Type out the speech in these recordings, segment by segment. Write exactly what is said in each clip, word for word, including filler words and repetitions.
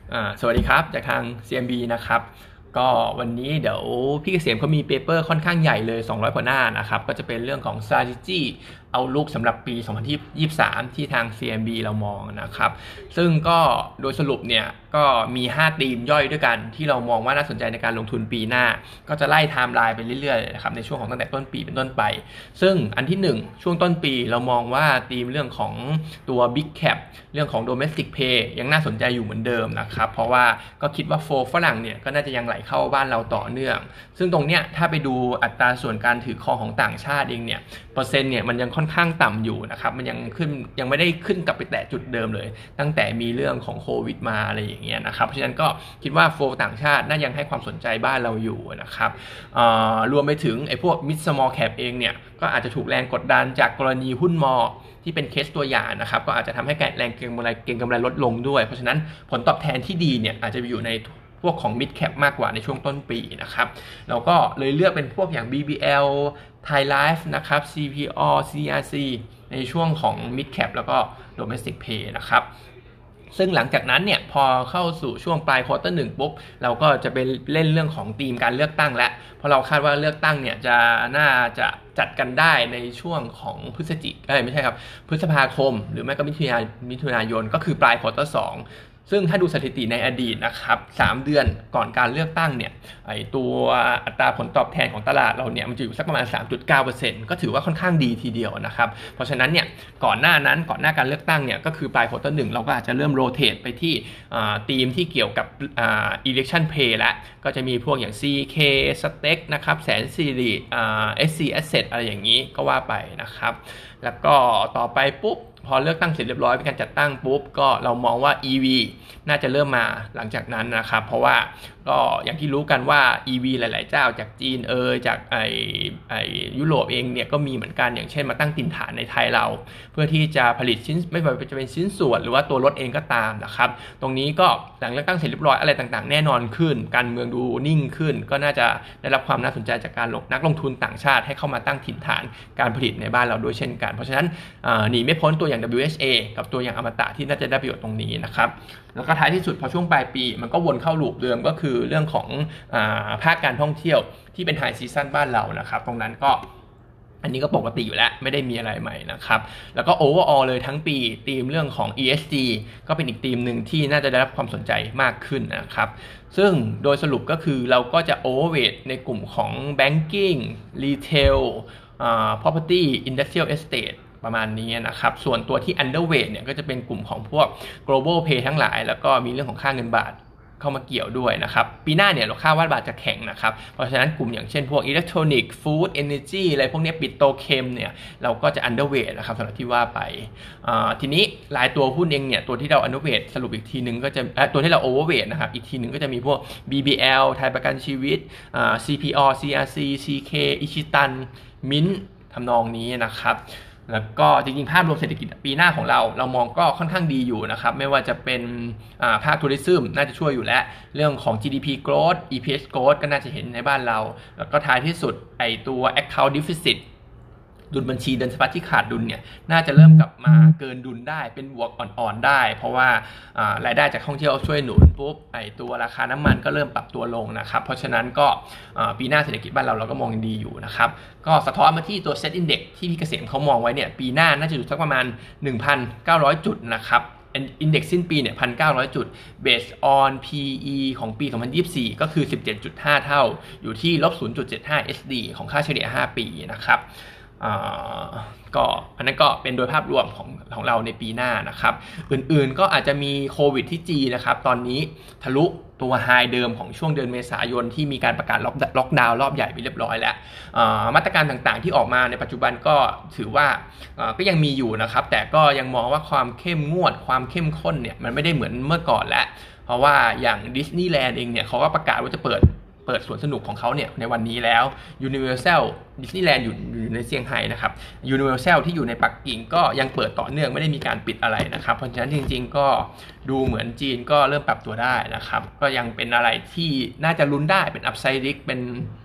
อ่าสวัสดีครับจากทาง ซี เอ็ม บี นะครับก็วันนี้เดี๋ยวพี่เกษมเขามีเปเปอร์ค่อนข้างใหญ่เลยสองร้อยกว่าหน้านะครับก็จะเป็นเรื่องของ strategy outlook สำหรับปี สองพันยี่สิบสาม ที่ทาง ซี เอ็ม บี เรามองนะครับซึ่งก็โดยสรุปเนี่ยก็มีห้าธีมย่อยด้วยกันที่เรามองว่าน่าสนใจในการลงทุนปีหน้าก็จะไล่ไทม์ไลน์ไปเรื่อยๆนะครับในช่วงของตั้งแต่ต้นปีเป็นต้นไปซึ่งอันที่หนึ่งช่วงต้นปีเรามองว่าธีมเรื่องของตัว Big Cap เรื่องของ Domestic Play ยังน่าสนใจอยู่เหมือนเดิมนะครับเพราะว่าก็คิดว่าโฟลฝรั่งเนี่ยก็น่าจะยังไหลเข้าบ้านเราต่อเนื่องซึ่งตรงเนี้ยถ้าไปดูอัตราส่วนการถือครองของต่างชาติเองเนี่ยเปอร์เซ็นต์เนี่ยมันยังค่อนข้างต่ำอยู่นะครับมันยังขึ้นยังไม่ได้ขึ้นกลับไปแตะจุดเดิมเลยตั้งแต่มีเรื่องของโควิดมาอะไรอย่างเงี้ยนะครับเพราะฉะนั้นก็คิดว่าโฟลต่างชาติน่ายังให้ความสนใจบ้านเราอยู่นะครับรวมไปถึงไอ้พวก mid small cap เองเนี่ยก็อาจจะถูกแรงกดดันจากกรณีหุ้นมอที่เป็นเคสตัวอย่างนะครับก็อาจจะทำให้แรงเก็งกำไรเก็งกำไรลดลงด้วยเพราะฉะนั้นผลตอบแทนที่ดีเนี่ยอาจจะอยู่ในพวกของ mid cap มากกว่าในช่วงต้นปีนะครับเราก็เลยเลือกเป็นพวกอย่าง บี บี แอล Thai Life นะครับ ซี พี โอ ซี อาร์ ซี ในช่วงของ mid cap แล้วก็ domestic pay นะครับซึ่งหลังจากนั้นเนี่ยพอเข้าสู่ช่วงปลายควอเตอร์หนึ่งปุ๊บเราก็จะไปเล่นเรื่องของธีมการเลือกตั้งแล้วเพราะเราคาดว่าเลือกตั้งเนี่ยจะน่าจะจัดกันได้ในช่วงของพฤศจิกายนไม่ใช่ครับพฤษภาคมหรือไม่ก็มิถุนายนมิถุนายนก็คือปลายควอเตอร์สองซึ่งถ้าดูสถิติในอดีตนะครับสามเดือนก่อนการเลือกตั้งเนี่ยไอตัวอัตราผลตอบแทนของตลาดเราเนี่ยมันจะอยู่สักประมาณ สามจุดเก้าเปอร์เซ็นต์ ก็ถือว่าค่อนข้างดีทีเดียวนะครับเพราะฉะนั้นเนี่ยก่อนหน้านั้นก่อนหน้าการเลือกตั้งเนี่ยก็คือปลายควอเตอร์หนึ่งเราก็อาจจะเริ่มโรเตทไปที่ธีมที่เกี่ยวกับ election pay แล้วก็จะมีพวกอย่าง ซี เค Stake นะครับแสนสิริ เอส ซี Asset อะไรอย่างนี้ก็ว่าไปนะครับแล้วก็ต่อไปปุ๊บพอเลือกตั้งเสร็จเรียบร้อยเป็นการจัดตั้งปุ๊บก็เรามองว่า อี วี น่าจะเริ่มมาหลังจากนั้นนะครับเพราะว่าก็อย่างที่รู้กันว่า อี วี หลายๆเจ้าจากจีนเอยจากไอไอยุโรปเองเนี่ยก็มีเหมือนกันอย่างเช่นมาตั้งถิ่นฐานในไทยเราเพื่อที่จะผลิตชิ้นไม่ว่าจะเป็นชิ้นส่วนหรือว่าตัวรถเองก็ตามนะครับตรงนี้ก็หลังเลือกตั้งเสร็จเรียบร้อยอะไรต่างๆแน่นอนขึ้นการเมืองดูนิ่งขึ้นก็น่าจะได้รับความน่าสนใจจากการลงนักลงทุนต่างชาติให้เข้ามาตั้งถิ่นฐานการผลิตในบ้านเราด้วยเช่นกันเพราะฉะนั้นหนีไม่พ้นตัวอย่าง ดับเบิลยู เอช เอ กับตัวอย่างอมตะที่น่าจะได้ประโยชน์ตรงนี้นะครับแล้วก็ท้ายที่สุดพอช่วงปลายปีมันก็วนเข้าลูปเดิมก็คือเรื่องของอ่าภาคการท่องเที่ยวที่เป็นไฮซีซั่นบ้านเรานะครับตรงนั้นก็อันนี้ก็ปกติอยู่แล้วไม่ได้มีอะไรใหม่นะครับแล้วก็โอเวอร์ออลเลยทั้งปีธีมเรื่องของ อี เอส จี ก็เป็นอีกธีมหนึ่งที่น่าจะได้รับความสนใจมากขึ้นนะครับซึ่งโดยสรุปก็คือเราก็จะโอเวอร์เวทในกลุ่มของ banking retail อ่า property industrial estateประมาณนี้นะครับส่วนตัวที่ underweight เนี่ยก็จะเป็นกลุ่มของพวก global pay ทั้งหลายแล้วก็มีเรื่องของค่าเงินบาทเข้ามาเกี่ยวด้วยนะครับปีหน้าเนี่ยเราคาดว่าบาทจะแข็งนะครับเพราะฉะนั้นกลุ่มอย่างเช่นพวก electronic food energy อะไรพวกนี้ปิโตรเคมเนี่ยเราก็จะ underweight นะครับสำหรับที่ว่าไปทีนี้รายตัวหุ้นเองเนี่ยตัวที่เรา underweight สรุปอีกทีนึงก็จะตัวที่เรา overweight นะครับอีกทีนึงก็จะมีพวก บี บี แอล ไทยประกันชีวิต ซี พี โอ ซี อาร์ ซี ซี เค อิชิตัน Mint ทำนองนี้นะครับแล้วก็จริงๆภาพรวมเศรษฐกิจปีหน้าของเราเรามองก็ค่อนข้างดีอยู่นะครับไม่ว่าจะเป็นภาคทัวริซึมน่าจะช่วยอยู่แล้วเรื่องของ จี ดี พี growth อี พี เอส growth ก็น่าจะเห็นในบ้านเราแล้วก็ท้ายที่สุดไอตัว account deficitดุลบัญชีเดินสะพัดที่ขาดดุลเนี่ยน่าจะเริ่มกลับมาเกินดุลได้เป็นบวกอ่อนๆได้เพราะว่ารายได้จากท่องเที่ยวช่วยหนุนปุ๊บไอตัวราคาน้ำมันก็เริ่มปรับตัวลงนะครับเพราะฉะนั้นก็ปีหน้าเศรษฐกิจบ้านเราเราก็มองดีอยู่นะครับก็สะท้อนมาที่ตัว Set Index ที่พี่เกษมเขามองไว้เนี่ยปีหน้าน่าจะอยู่สักประมาณ หนึ่งพันเก้าร้อย จุดนะครับอินเด็กซ์สิ้นปีเนี่ย หนึ่งพันเก้าร้อย จุด based on พี อี ของปี สองพันยี่สิบสี่ ก็คือ สิบเจ็ดจุดห้า เท่าอยู่ที่ ลบ ศูนย์จุดเจ็ดห้า เอส ดี ของค่าเฉลี่ยห้าปีนะครับก็อันนั้นก็เป็นโดยภาพรวมของของเราในปีหน้านะครับอื่นๆก็อาจจะมีโควิดที่จีนนะครับตอนนี้ทะลุตัวไฮเดิมของช่วงเดือนเมษายนที่มีการประกาศล็อกดาวน์รอบใหญ่ไปเรียบร้อยแล้วมาตรการต่างๆที่ออกมาในปัจจุบันก็ถือว่าก็ยังมีอยู่นะครับแต่ก็ยังมองว่าความเข้มงวดความเข้มข้นเนี่ยมันไม่ได้เหมือนเมื่อก่อนแล้วเพราะว่าอย่างดิสนีย์แลนด์เองเนี่ยเขาก็ประกาศว่าจะเปิดเปิดสวนสนุกของเขาเนี่ยในวันนี้แล้ว Universal Disneyland อยู่อยู่ในเซี่ยงไฮ้นะครับ Universal ที่อยู่ในปักกิ่งก็ยังเปิดต่อเนื่องไม่ได้มีการปิดอะไรนะครับเพราะฉะนั้นจริงๆก็ดูเหมือนจีนก็เริ่มปรับตัวได้นะครับก็ยังเป็นอะไรที่น่าจะลุ้นได้เป็น Upside Risk เป็น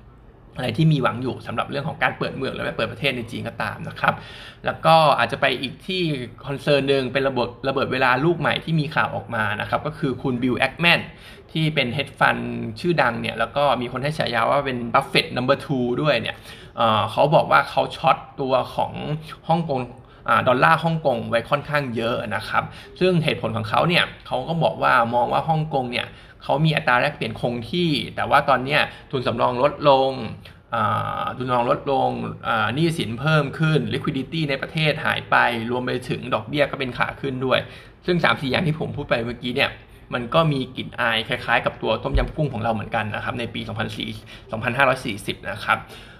อะไรที่มีหวังอยู่สำหรับเรื่องของการเปิดเมืองและไม่เปิดประเทศในจีนก็ตามนะครับแล้วก็อาจจะไปอีกที่คอนเซิร์นหนึ่งเป็นระเบิดระเบิดเวลาลูกใหม่ที่มีข่าวออกมานะครับก็คือคุณบิลแอคแมนที่เป็นเฮดฟันชื่อดังเนี่ยแล้วก็มีคนให้ฉายาว่าเป็นบัฟเฟตต์นัมเบอร์ทูด้วยเนี่ย เอ่อเขาบอกว่าเขาช็อตตัวของฮ่องกงดอลลาร์ฮ่องกงไว้ค่อนข้างเยอะนะครับซึ่งเหตุผลของเขาเนี่ยเขาก็บอกว่ามองว่าฮ่องกงเนี่ยเขามีอัตราแลกเปลี่ยนคงที่แต่ว่าตอนนี้ทุนสำรองลดลงทุนสำรองลดลงหนี้สินเพิ่มขึ้น liquidity ในประเทศหายไปรวมไปถึงดอกเบี้ยก็เป็นขาขึ้นด้วยซึ่ง สามสี่ อย่างที่ผมพูดไปเมื่อกี้เนี่ยมันก็มีกลิ่นอายคล้ายๆกับตัวต้มยำกุ้งของเราเหมือนกันนะครับในปี สองพันห้าร้อยสี่สิบ นะครับ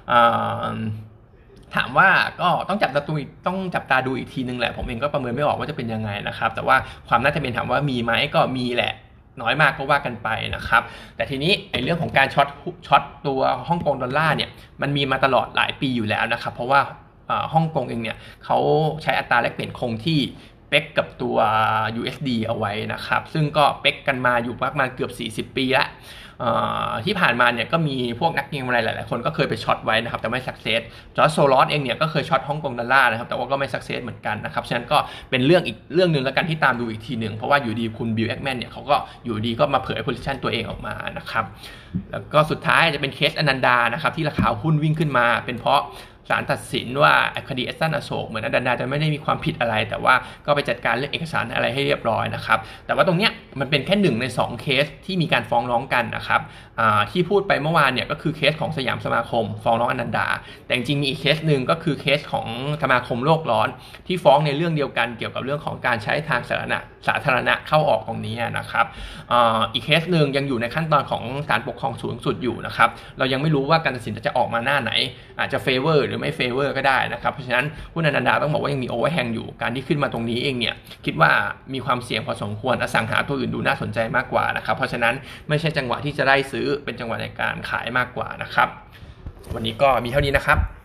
ถามว่าก็ต้องจับตาดูต้องจับตาดูอีกทีนึงแหละผมเองก็ประเมินไม่ออกว่าจะเป็นยังไงนะครับแต่ว่าความน่าจะเป็นถามว่ามีไหมก็มีแหละน้อยมากก็ว่ากันไปนะครับแต่ทีนี้ไอ้เรื่องของการช็อตช็อตตัวฮ่องกงดอลลาร์เนี่ยมันมีมาตลอดหลายปีอยู่แล้วนะครับเพราะว่าฮ่องกงเองเนี่ยเขาใช้อัตราแลกเปลี่ยนคงที่เป๊กกับตัว ยู เอส ดี เอาไว้นะครับซึ่งก็เป๊กกันมาอยู่ประมาณเกือบสี่สิบปีละที่ผ่านมาเนี่ยก็มีพวกนักเก็งอะไรหลายๆคนก็เคยไปช็อตไว้นะครับแต่ไม่สักเซสจอร์จโซลอสเองเนี่ยก็เคยช็อตฮ่องกงดอลลาร์นะครับแต่ว่าก็ไม่สักเซสเหมือนกันนะครับฉะนั้นก็เป็นเรื่องอีกเรื่องนึงแล้วกันที่ตามดูอีกทีหนึ่งเพราะว่าอยู่ดีคุณบิลแอคแมนเนี่ยเขาก็อยู่ดีก็มาเผยโพซิชันตัวเองออกมานะครับแล้วก็สุดท้ายจะเป็นเคสอนันดานะครับที่ราคาหุ้นวิ่งขึ้นมาเป็นเพราะศาลตัดสินว่าคดีเอสตันอโศกเหมือนอนันดาจะไม่ได้มีความผิดอะไรแต่ว่าก็ไปจัดการเรื่องเอกสารอะไรให้เรียบร้อยนะครับแต่ว่าตรงเนี้ยมันเป็นแค่หนึ่งในสองเคสที่มีการฟ้องร้องกันนะครับที่พูดไปเมื่อวานเนี่ยก็คือเคสของสยามสมาคมฟ้องร้องอนันดาแต่จริงๆมีอีกเคสหนึ่งก็คือเคสของสมาคมโลกร้อนที่ฟ้องในเรื่องเดียวกันเกี่ยวกับเรื่องของการใช้ทางสาธารณะสาธารณะเข้าออกตรงนี้นะครับอีกเคสหนึ่งยังอยู่ในขั้นตอนของศาลปกครองสูงสุดอยู่นะครับเรายังไม่รู้ว่าการตัดสินจะออกมาหน้าไหนอาจจะเฟเวอร์หรือไม่เฟเวอร์ก็ได้นะครับเพราะฉะนั้นหุ้นอนันดาต้องบอกว่ายังมีโอเวอร์แฮงอยู่การที่ขึ้นมาตรงนี้เองเนี่ยคิดว่ามีความเสี่ยงพอสมควรอสังหาตัวอื่นดูน่าสนใจมากกว่านะครับเพราะฉะนั้นไม่ใช่จังหวะที่จะได้ซื้อเป็นจังหวะในการขายมากกว่านะครับวันนี้ก็มีเท่านี้นะครับ